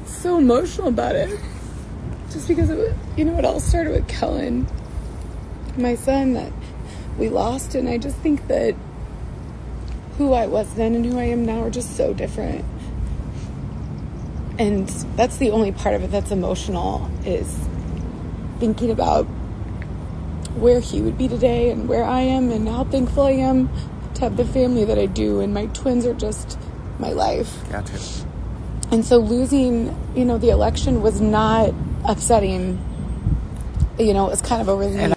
get so emotional about it. Just because it all started with Kellen, my son, that we lost. And I just think that who I was then and who I am now are just so different. And that's the only part of it that's emotional, is thinking about where he would be today and where I am and how thankful I am to have the family that I do. And my twins are just my life. Gotcha. And so losing, the election was not upsetting. It was kind of a relief.